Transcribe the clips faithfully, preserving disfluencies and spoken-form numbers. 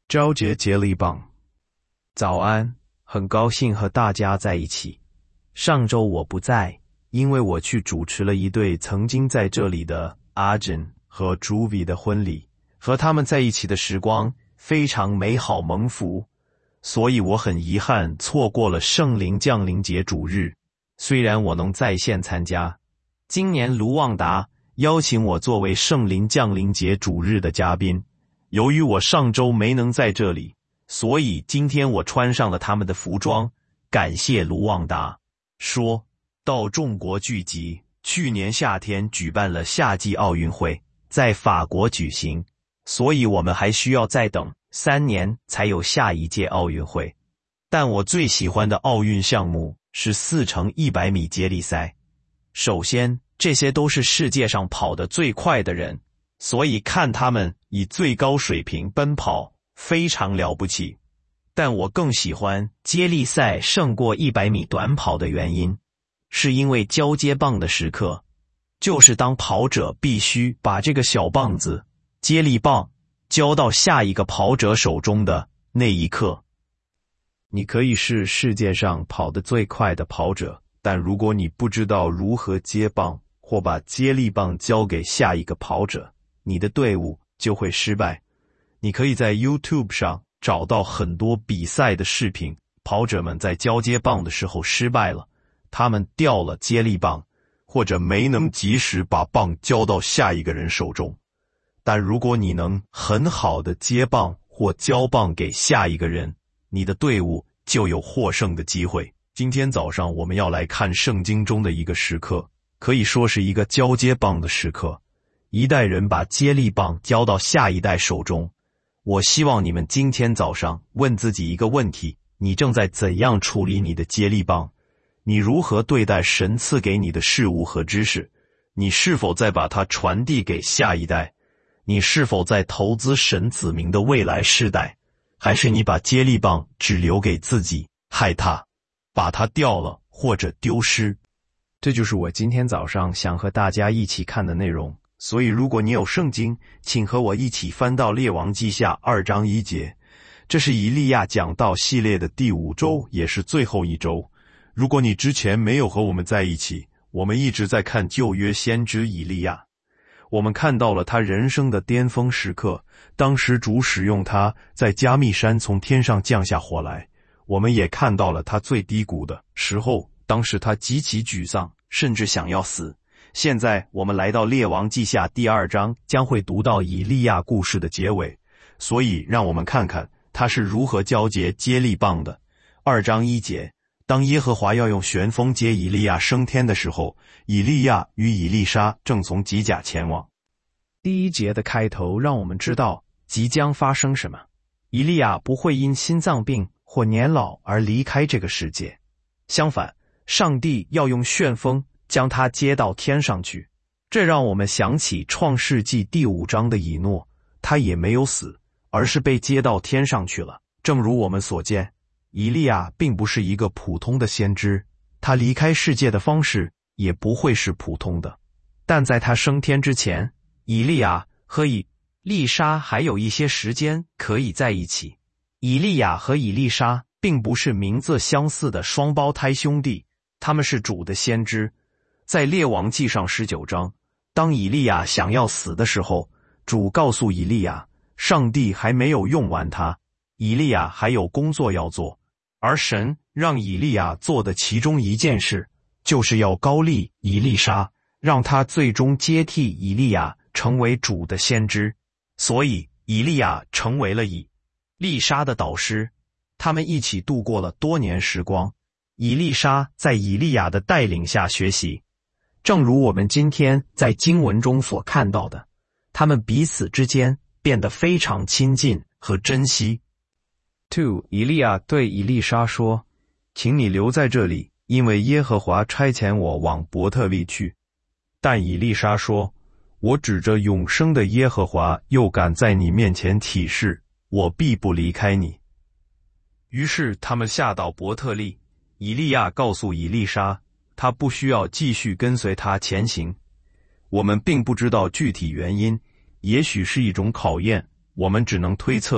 昭节接力棒，早安，很高兴和大家在一起。上周我不在，因为我去主持了一对曾经在这里的阿珍和朱比的婚礼，和他们在一起的时光非常美好蒙福，所以我很遗憾错过了圣灵降临节主日。虽然我能在线参加，今年卢旺达邀请我作为圣灵降临节主日的嘉宾。由于我上周没能在这里，所以今天我穿上了他们的服装，感谢卢旺达。说到众国聚集，去年夏天举办了夏季奥运会，在法国举行，所以我们还需要再等三年才有下一届奥运会。但我最喜欢的奥运项目是四乘一百米接力赛。首先，这些都是世界上跑得最快的人，所以看他们以最高水平奔跑非常了不起。但我更喜欢接力赛胜过一百米短跑的原因，是因为交接棒的时刻，就是当跑者必须把这个小棒子接力棒交到下一个跑者手中的那一刻。你可以是世界上跑得最快的跑者，但如果你不知道如何接棒或把接力棒交给下一个跑者，你的队伍就会失败。你可以在 YouTube 上找到很多比赛的视频，跑者们在交接棒的时候失败了，他们掉了接力棒，或者没能及时把棒交到下一个人手中。但如果你能很好的接棒或交棒给下一个人，你的队伍就有获胜的机会。今天早上我们要来看圣经中的一个时刻，可以说是一个交接棒的时刻。一代人把接力棒交到下一代手中。我希望你们今天早上问自己一个问题：你正在怎样处理你的接力棒？你如何对待神赐给你的事物和知识？你是否在把它传递给下一代？你是否在投资神子民的未来世代？还是你把接力棒只留给自己，害它把它掉了或者丢失？这就是我今天早上想和大家一起看的内容。所以如果你有圣经，请和我一起翻到列王记下二章一节。这是以利亚讲道系列的第五周，也是最后一周。如果你之前没有和我们在一起，我们一直在看旧约先知以利亚。我们看到了他人生的巅峰时刻，当时主使用他在加密山从天上降下火来。我们也看到了他最低谷的时候，当时他极其沮丧，甚至想要死。现在我们来到列王记下第二章，将会读到以利亚故事的结尾，所以让我们看看他是如何交接接力棒的。二章一节，当耶和华要用旋风接以利亚升天的时候，以利亚与以利沙正从吉甲前往。第一节的开头让我们知道即将发生什么。以利亚不会因心脏病或年老而离开这个世界，相反，上帝要用旋风将他接到天上去。这让我们想起创世纪第五章的以诺，他也没有死，而是被接到天上去了。正如我们所见，以利亚并不是一个普通的先知，他离开世界的方式也不会是普通的。但在他升天之前，以利亚和以利沙还有一些时间可以在一起。以利亚和以利沙并不是名字相似的双胞胎兄弟，他们是主的先知。在列王记上十九章，当以利亚想要死的时候，主告诉以利亚，上帝还没有用完他，以利亚还有工作要做。而神让以利亚做的其中一件事，就是要高立以利沙，让他最终接替以利亚成为主的先知。所以以利亚成为了以利沙的导师，他们一起度过了多年时光。以利沙在以利亚的带领下学习，正如我们今天在经文中所看到的，他们彼此之间变得非常亲近和珍惜。二，以利亚对以利沙说，请你留在这里，因为耶和华差遣我往伯特利去。但以利沙说，我指着永生的耶和华又敢在你面前起誓，我必不离开你。于是他们下到伯特利，以利亚告诉以利沙，他不需要继续跟随他前行。我们并不知道具体原因，也许是一种考验，我们只能推测。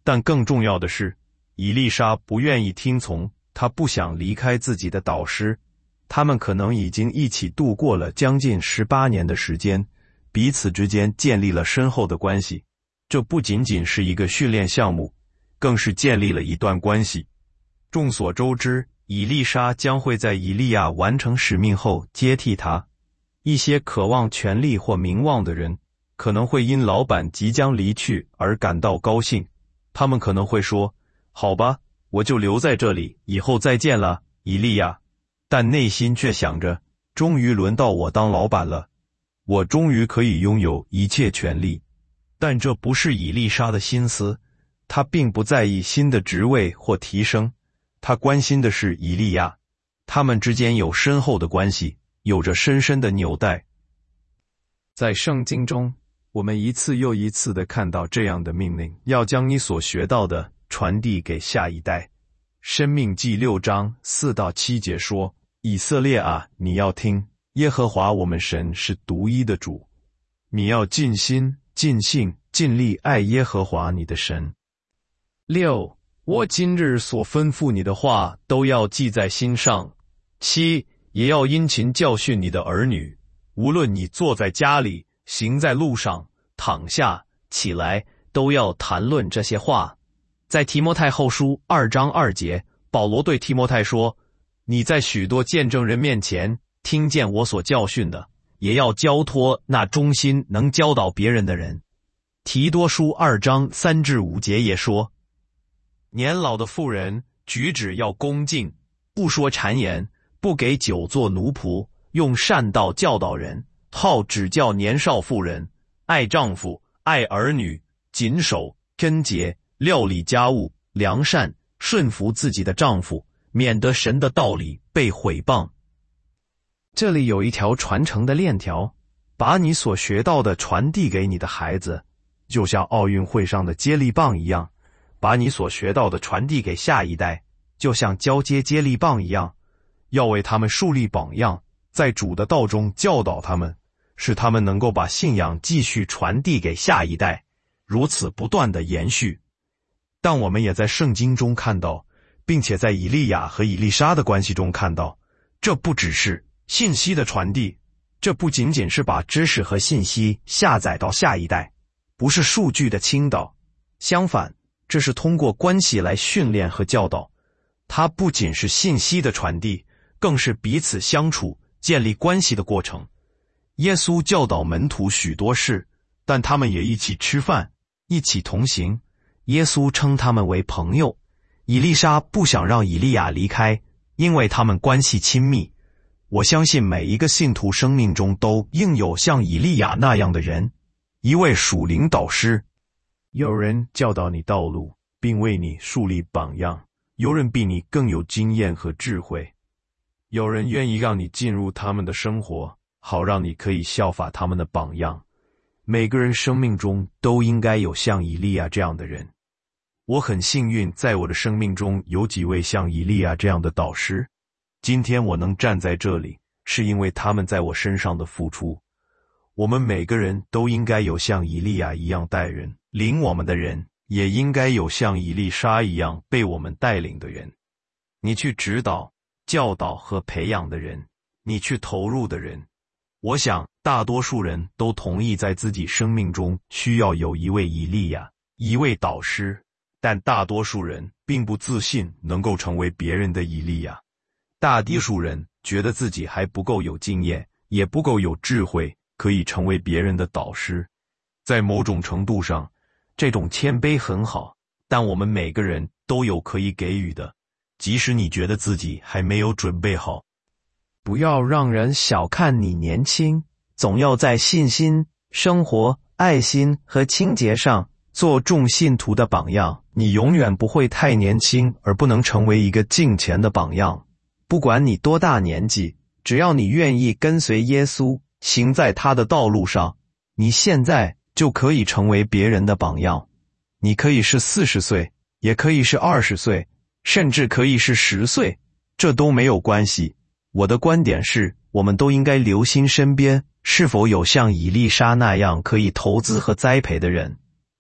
但更重要的是，以利沙不愿意听从，他不想离开自己的导师。他们可能已经一起度过了将近十八年的时间，彼此之间建立了深厚的关系。这不仅仅是一个训练项目，更是建立了一段关系。众所周知，以利沙将会在以利亚完成使命后接替他。一些渴望权力或名望的人，可能会因老板即将离去而感到高兴。他们可能会说，好吧，我就留在这里，以后再见了，以利亚。但内心却想着，终于轮到我当老板了，我终于可以拥有一切权利。但这不是以利沙的心思，他并不在意新的职位或提升，他关心的是以利亚。他们之间有深厚的关系，有着深深的纽带。在圣经中，我们一次又一次地看到这样的命令，要将你所学到的传递给下一代。申命记六章四到七节说，以色列啊，你要听，耶和华我们神是独一的主，你要尽心、尽性、尽力爱耶和华你的神。六，我今日所吩咐你的话都要记在心上。七，也要殷勤教训你的儿女，无论你坐在家里，行在路上，躺下，起来，都要谈论这些话。在提摩太后书二章二节，保罗对提摩太说，你在许多见证人面前听见我所教训的，也要交托那忠心能教导别人的人。提多书二章三至五节也说，年老的妇人举止要恭敬，不说谗言，不给酒做奴仆，用善道教导人，好指教年少妇人，爱丈夫，爱儿女，谨守贞洁，料理家务，良善，顺服自己的丈夫，免得神的道理被毁谤。这里有一条传承的链条，把你所学到的传递给你的孩子，就像奥运会上的接力棒一样，把你所学到的传递给下一代，就像交接接力棒一样，要为他们树立榜样，在主的道中教导他们，使他们能够把信仰继续传递给下一代，如此不断的延续。但我们也在圣经中看到，并且在以利亚和以利沙的关系中看到，这不只是信息的传递，这不仅仅是把知识和信息下载到下一代，不是数据的倾倒，相反，这是通过关系来训练和教导。它不仅是信息的传递，更是彼此相处、建立关系的过程。耶稣教导门徒许多事，但他们也一起吃饭，一起同行。耶稣称他们为朋友。以利沙不想让以利亚离开，因为他们关系亲密。我相信每一个信徒生命中都应有像以利亚那样的人，一位属灵导师。有人教导你道路，并为你树立榜样；有人比你更有经验和智慧；有人愿意让你进入他们的生活，好让你可以效法他们的榜样。每个人生命中都应该有像以利亚这样的人。我很幸运，在我的生命中有几位像以利亚这样的导师。今天我能站在这里，是因为他们在我身上的付出。我们每个人都应该有像以利亚一样带人，领我们的人，也应该有像以利沙一样被我们带领的人。你去指导、教导和培养的人，你去投入的人。我想大多数人都同意，在自己生命中需要有一位以利亚，一位导师。但大多数人并不自信能够成为别人的以利亚，大多数人觉得自己还不够有经验，也不够有智慧，可以成为别人的导师。在某种程度上，这种谦卑很好，但我们每个人都有可以给予的，即使你觉得自己还没有准备好。不要让人小看你年轻，总要在信心、生活、爱心和清洁上做众信徒的榜样。你永远不会太年轻而不能成为一个敬虔的榜样。不管你多大年纪，只要你愿意跟随耶稣，行在他的道路上，你现在就可以成为别人的榜样。你可以是四十岁，也可以是二十岁，甚至可以是十岁，这都没有关系。我的观点是，我们都应该留心身边是否有像以利沙那样可以投资和栽培的人。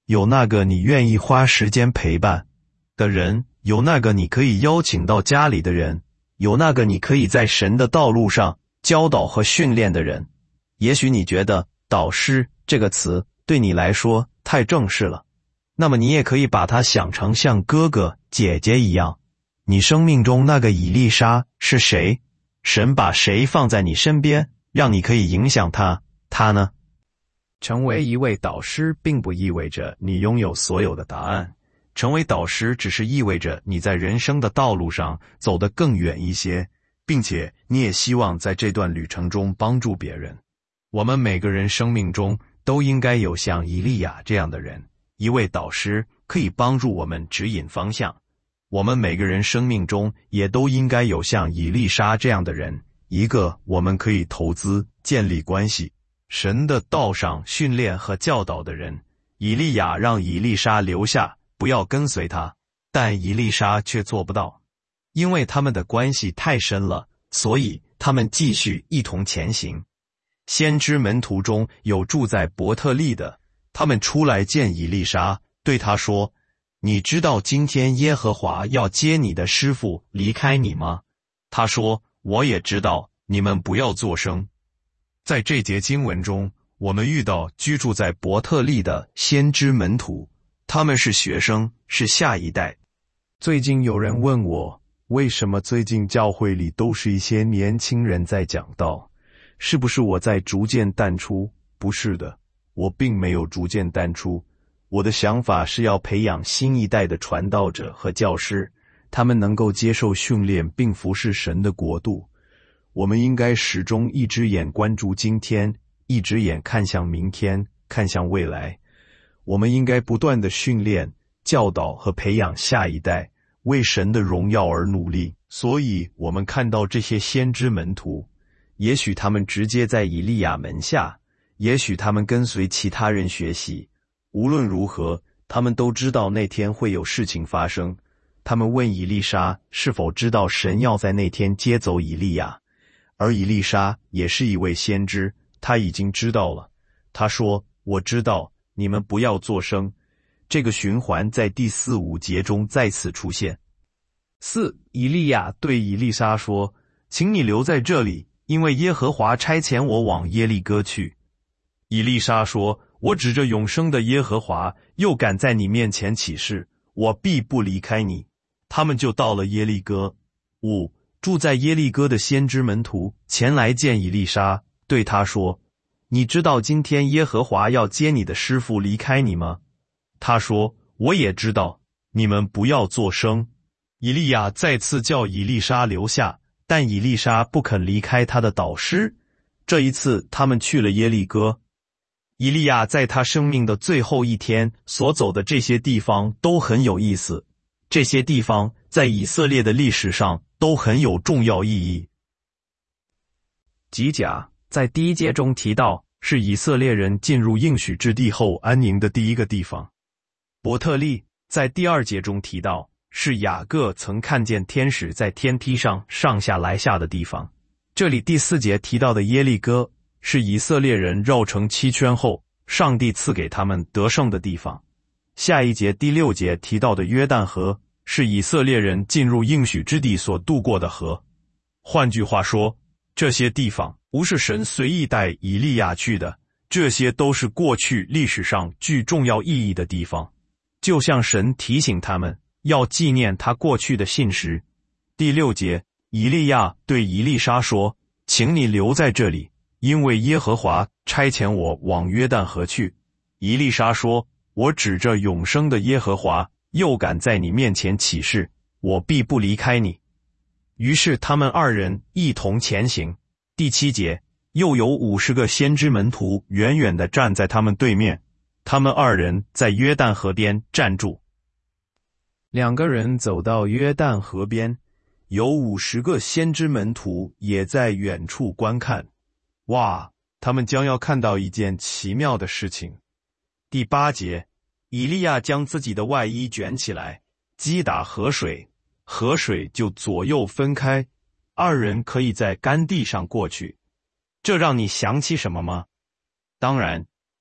有那个你愿意花时间陪伴的人，有那个你可以邀请到家里的人，有那个你可以在神的道路上教导和训练的人。也许你觉得导师这个词对你来说太正式了，那么你也可以把它想成像哥哥姐姐一样。你生命中那个以利沙是谁？神把谁放在你身边，让你可以影响他？他呢？成为一位导师并不意味着你拥有所有的答案，成为导师只是意味着你在人生的道路上走得更远一些，并且你也希望在这段旅程中帮助别人。我们每个人生命中都应该有像以利亚这样的人，一位导师可以帮助我们指引方向。我们每个人生命中也都应该有像以利沙这样的人，一个我们可以投资、建立关系、神的道上训练和教导的人。以利亚让以利沙留下，不要跟随他，但以利沙却做不到，因为他们的关系太深了，所以他们继续一同前行。先知门徒中有住在伯特利的，他们出来见以利沙，对他说：你知道今天耶和华要接你的师傅离开你吗？他说：我也知道，你们不要作声。在这节经文中，我们遇到居住在伯特利的先知门徒，他们是学生，是下一代。最近有人问我，为什么最近教会里都是一些年轻人在讲道？是不是我在逐渐淡出？不是的，我并没有逐渐淡出。我的想法是要培养新一代的传道者和教师，他们能够接受训练并服侍神的国度。我们应该始终一只眼关注今天，一只眼看向明天，看向未来。我们应该不断地训练、教导和培养下一代，为神的荣耀而努力。所以我们看到这些先知门徒，也许他们直接在以利亚门下，也许他们跟随其他人学习。无论如何，他们都知道那天会有事情发生。他们问以利沙是否知道神要在那天接走以利亚，而以利沙也是一位先知，他已经知道了。他说：我知道，你们不要作声。这个循环在第四五节中再次出现。四，以利亚对以利沙说：请你留在这里，因为耶和华差遣我往耶利哥去。以利沙说：我指着永生的耶和华，又敢在你面前起誓，我必不离开你。他们就到了耶利哥。五，住在耶利哥的先知门徒前来见以利沙，对他说：你知道今天耶和华要接你的师傅离开你吗？他说：我也知道，你们不要作声。以利亚再次叫以利沙留下，但以利沙不肯离开他的导师。这一次他们去了耶利哥。以利亚在他生命的最后一天所走的这些地方都很有意思，这些地方在以色列的历史上都很有重要意义。吉甲在第一节中提到，是以色列人进入应许之地后安宁的第一个地方。伯特利在第二节中提到，是雅各曾看见天使在天梯上上下来下的地方。这里第四节提到的耶利哥，是以色列人绕城七圈后，上帝赐给他们得胜的地方。下一节第六节提到的约旦河，是以色列人进入应许之地所渡过的河。换句话说，这些地方不是神随意带以利亚去的，这些都是过去历史上具重要意义的地方，就像神提醒他们要纪念他过去的信实。第六节，以利亚对以利沙说：请你留在这里，因为耶和华差遣我往约旦河去。以利沙说：我指着永生的耶和华，又敢在你面前起誓，我必不离开你。于是他们二人一同前行。第七节，又有五十个先知门徒远远地站在他们对面，他们二人在约旦河边站住。两个人走到约旦河边，有五十个先知门徒也在远处观看。哇，他们将要看到一件奇妙的事情。第八节，以利亚将自己的外衣卷起来，击打河水，河水就左右分开，二人可以在干地上过去。这让你想起什么吗？当然，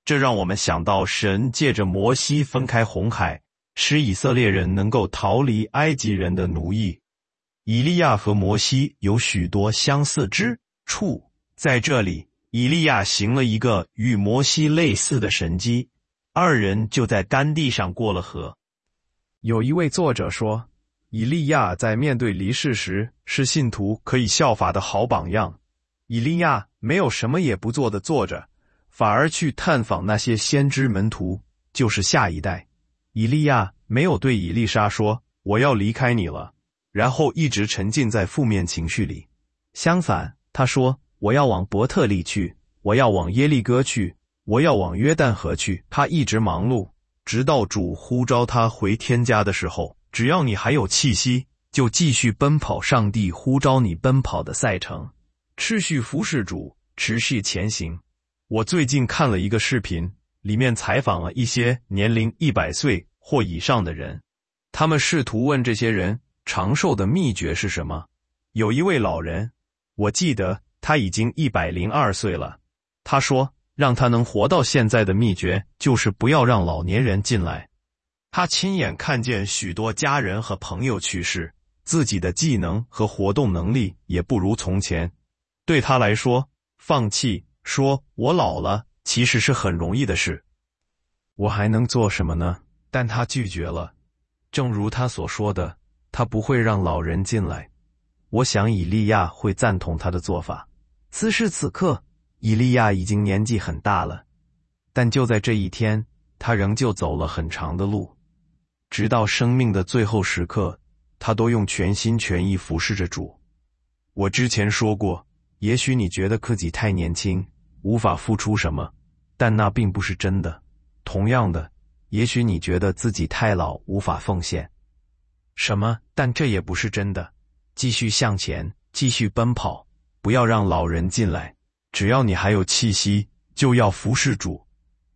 这让我们想到神借着摩西分开红海，使以色列人能够逃离埃及人的奴役。以利亚和摩西有许多相似之处，在这里，以利亚行了一个与摩西类似的神迹，二人就在干地上过了河。 有一位作者说，以利亚在面对离世时是信徒可以效法的好榜样。以利亚没有什么也不做的坐着，反而去探访那些先知门徒，就是下一代。以利亚没有对以利沙说，我要离开你了，然后一直沉浸在负面情绪里。相反，他说，我要往伯特利去，我要往耶利哥去，我要往约旦河去。他一直忙碌，直到主呼召他回天家的时候，只要你还有气息，就继续奔跑上帝呼召你奔跑的赛程，持续服侍主，持续前行。我最近看了一个视频，里面采访了一些年龄一百岁或以上的人，他们试图问这些人长寿的秘诀是什么。有一位老人，我记得他已经一百零二岁了，他说让他能活到现在的秘诀就是不要让老年人进来。他亲眼看见许多家人和朋友去世，自己的技能和活动能力也不如从前。对他来说，放弃说我老了其实是很容易的事。我还能做什么呢？但他拒绝了。正如他所说的，他不会让老人进来。我想以利亚会赞同他的做法。此时此刻，以利亚已经年纪很大了，但就在这一天，他仍旧走了很长的路，直到生命的最后时刻，他都用全心全意服侍着主。我之前说过，也许你觉得自己太年轻，无法付出什么，但那并不是真的。同样的，也许你觉得自己太老，无法奉献什么，但这也不是真的。继续向前，继续奔跑，不要让老人进来。只要你还有气息，就要服侍主。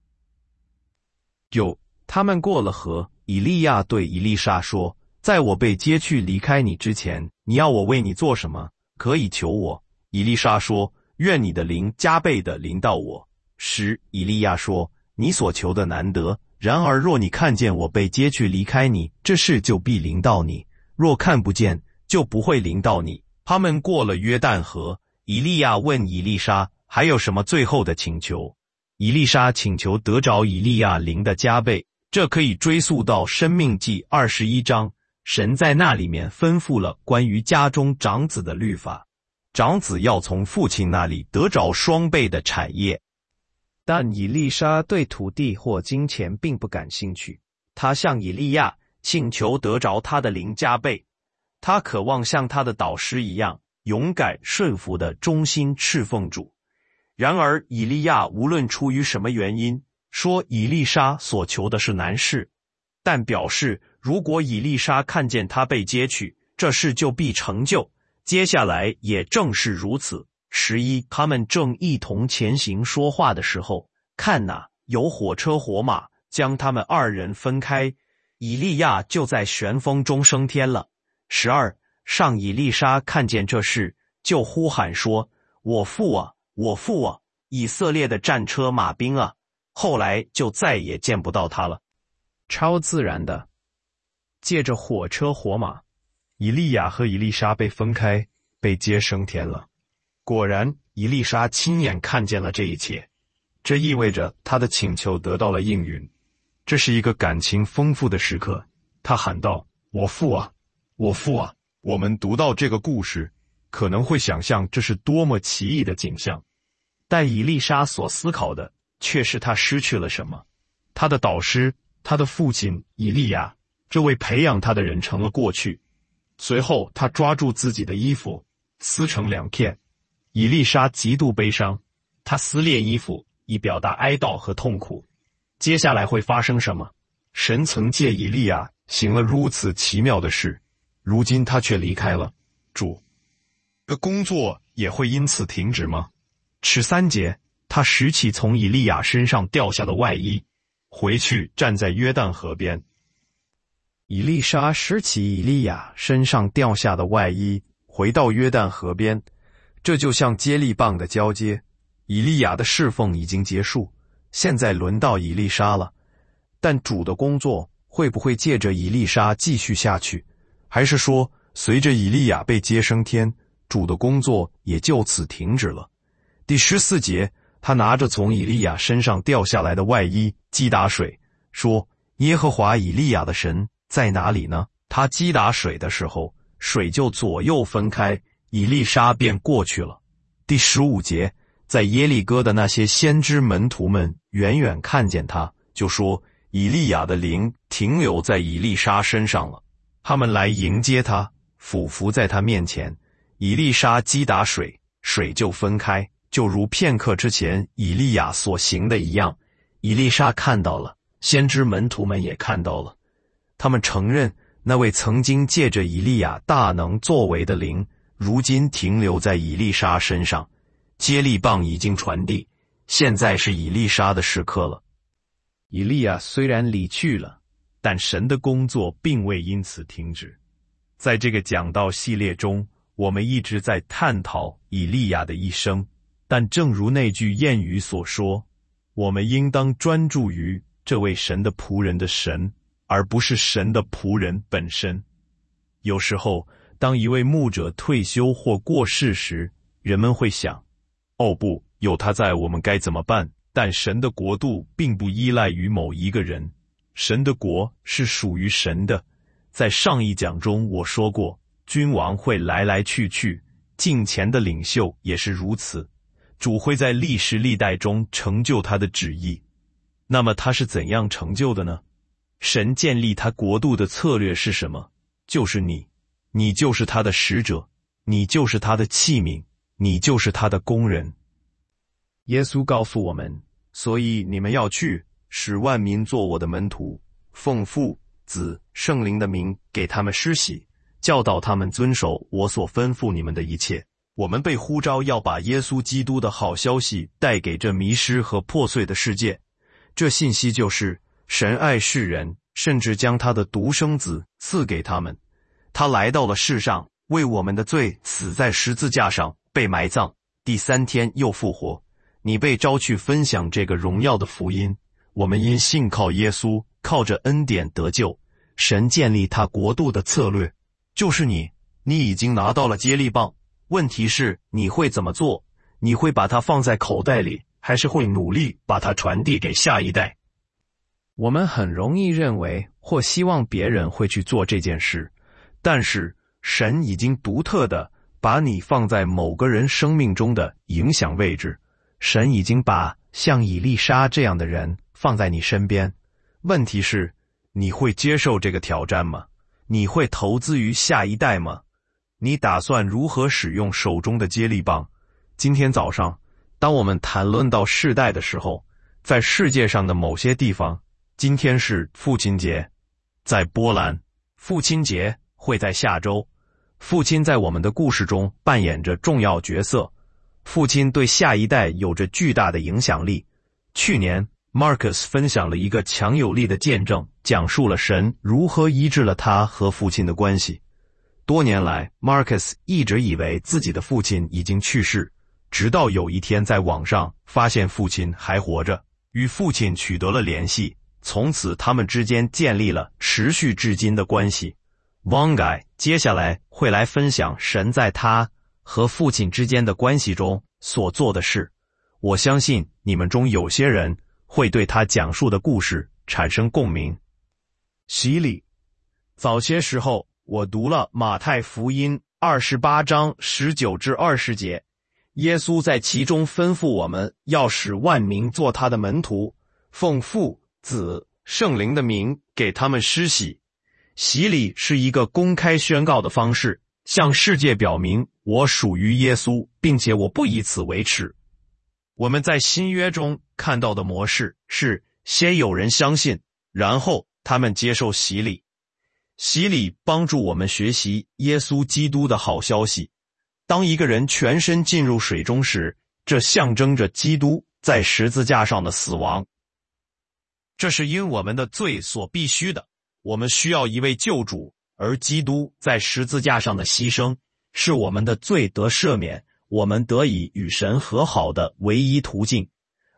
有，他们过了河，以利亚对以利沙说，在我被接去离开你之前，你要我为你做什么？可以求我。以利沙说，愿你的灵加倍的临到我。十，以利亚说，你所求的难得，然而若你看见我被接去离开你，这事就必临到你；若看不见，就不会临到你。他们过了约旦河，以利亚问以利沙还有什么最后的请求。以利沙请求得着以利亚灵的加倍，这可以追溯到申命记二十一章，神在那里面吩咐了关于家中长子的律法，长子要从父亲那里得着双倍的产业。但以利沙对土地或金钱并不感兴趣，他向以利亚请求得着他的灵加倍。他渴望像他的导师一样，勇敢顺服的忠心侍奉主。然而以利亚无论出于什么原因，说以利沙所求的是难事，但表示如果以利沙看见他被接去，这事就必成就。接下来也正是如此。十一，他们正一同前行说话的时候，看哪，有火车火马将他们二人分开，以利亚就在旋风中升天了。十二，上以利沙看见这事，就呼喊说，我父啊，我父啊，以色列的战车马兵啊！后来就再也见不到他了。超自然的，借着火车火马，以利亚和以利沙被分开，被接升天了。果然，以利沙亲眼看见了这一切，这意味着他的请求得到了应允。这是一个感情丰富的时刻，他喊道，我父啊，我父啊！我们读到这个故事，可能会想象这是多么奇异的景象，但以利沙所思考的却是他失去了什么。他的导师，他的父亲以利亚，这位培养他的人成了过去。随后他抓住自己的衣服，撕成两片。以利沙极度悲伤，他撕裂衣服以表达哀悼和痛苦。接下来会发生什么？神曾借以利亚行了如此奇妙的事，如今他却离开了。主的工作也会因此停止吗？十三节，他拾起从以利亚身上掉下的外衣，回去站在约旦河边。以利沙拾起以利亚身上掉下的外衣，回到约旦河边。这就像接力棒的交接，以利亚的侍奉已经结束， 现在轮到以利沙了。但主的工作会不会借着以利沙继续下去？还是说，随着以利亚被接升天，主的工作也就此停止了？第十四节，他拿着从以利亚身上掉下来的外衣击打水，说：耶和华以利亚的神在哪里呢？他击打水的时候，水就左右分开，以利沙便过去了。第十五节，在耶利哥的那些先知门徒们远远看见他，就说：以利亚的灵停留在以利沙身上了。他们来迎接他，俯伏在他面前。以利沙击打水，水就分开，就如片刻之前以利亚所行的一样。以利沙看到了，先知门徒们也看到了。他们承认那位曾经借着以利亚大能作为的灵，如今停留在以利沙身上。接力棒已经传递，现在是以利沙的时刻了。以利亚虽然离去了，但神的工作并未因此停止。在这个讲道系列中，我们一直在探讨以利亚的一生，但正如那句谚语所说，我们应当专注于这位神的仆人的神，而不是神的仆人本身。有时候，当一位牧者退休或过世时，人们会想，哦不，有他在，我们该怎么办？但神的国度并不依赖于某一个人，神的国是属于神的。在上一讲中我说过，君王会来来去去，敬虔的领袖也是如此。主会在历史历代中成就他的旨意。那么他是怎样成就的呢？神建立他国度的策略是什么？就是你，你就是他的使者，你就是他的器皿，你就是他的工人。耶稣告诉我们，所以你们要去，使万民做我的门徒，奉父、子、圣灵的名给他们施洗，教导他们遵守我所吩咐你们的一切。我们被呼召要把耶稣基督的好消息带给这迷失和破碎的世界。这信息就是神爱世人，甚至将他的独生子赐给他们。他来到了世上，为我们的罪死在十字架上，被埋葬，第三天又复活。你被召去分享这个荣耀的福音。我们因信靠耶稣，靠着恩典得救。神建立他国度的策略，就是你，你已经拿到了接力棒。问题是你会怎么做？你会把它放在口袋里，还是会努力把它传递给下一代？我们很容易认为或希望别人会去做这件事，但是神已经独特的把你放在某个人生命中的影响位置。神已经把像以利沙这样的人放在你身边。问题是，你会接受这个挑战吗？你会投资于下一代吗？你打算如何使用手中的接力棒？今天早上，当我们谈论到世代的时候，在世界上的某些地方，今天是父亲节。在波兰，父亲节会在下周。父亲在我们的故事中扮演着重要角色。父亲对下一代有着巨大的影响力。去年 Marcus 分享了一个强有力的见证，讲述了神如何医治了他和父亲的关系。多年来 Marcus 一直以为自己的父亲已经去世，直到有一天在网上发现父亲还活着，与父亲取得了联系，从此他们之间建立了持续至今的关系。Wangai 接下来会来分享神在他和父亲之间的关系中所做的事。我相信你们中有些人会对他讲述的故事产生共鸣。洗礼。早些时候，我读了马太福音二十八章十九至二十节，耶稣在其中吩咐我们要使万民做他的门徒，奉父、子、圣灵的名给他们施洗。洗礼是一个公开宣告的方式，向世界表明我属于耶稣，并且我不以此为耻。我们在新约中看到的模式是，先有人相信，然后他们接受洗礼。洗礼帮助我们学习耶稣基督的好消息。当一个人全身浸入水中时，这象征着基督在十字架上的死亡。这是因我们的罪所必须的。我们需要一位救主，而基督在十字架上的牺牲是我们的罪得赦免，我们得以与神和好的唯一途径。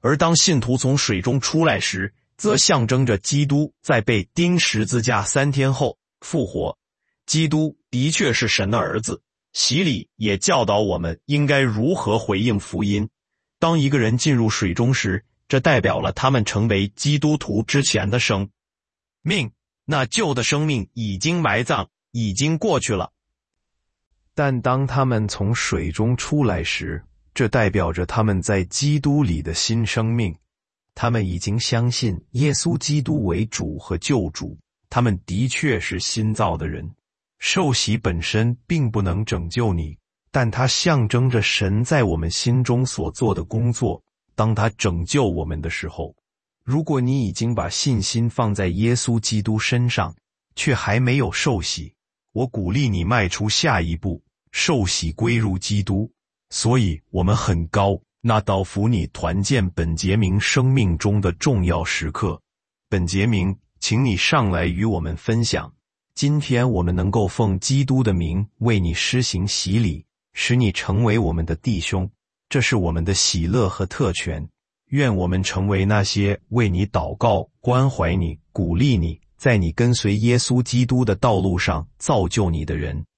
而当信徒从水中出来时，则象征着基督在被钉十字架三天后复活。基督的确是神的儿子，洗礼也教导我们应该如何回应福音。当一个人进入水中时，这代表了他们成为基督徒之前的生命，那旧的生命已经埋葬，已经过去了。 但当他们从水中出来时，这代表着他们在基督里的新生命。他们已经相信耶稣基督为主和救主，他们的确是新造的人。受洗本身并不能拯救你，但它象征着神在我们心中所做的工作。当他拯救我们的时候，如果你已经把信心放在耶稣基督身上，却还没有受洗，我鼓励你迈出下一步，受洗归入基督。所以我们很高那道服你团建本杰明生命中的重要时刻。本杰明，请你上来与我们分享。今天我们能够奉基督的名为你施行洗礼，使你成为我们的弟兄，这是我们的喜乐和特权。愿我们成为那些为你祷告、关怀你、鼓励你，在你跟随耶稣基督的道路上造就你的人。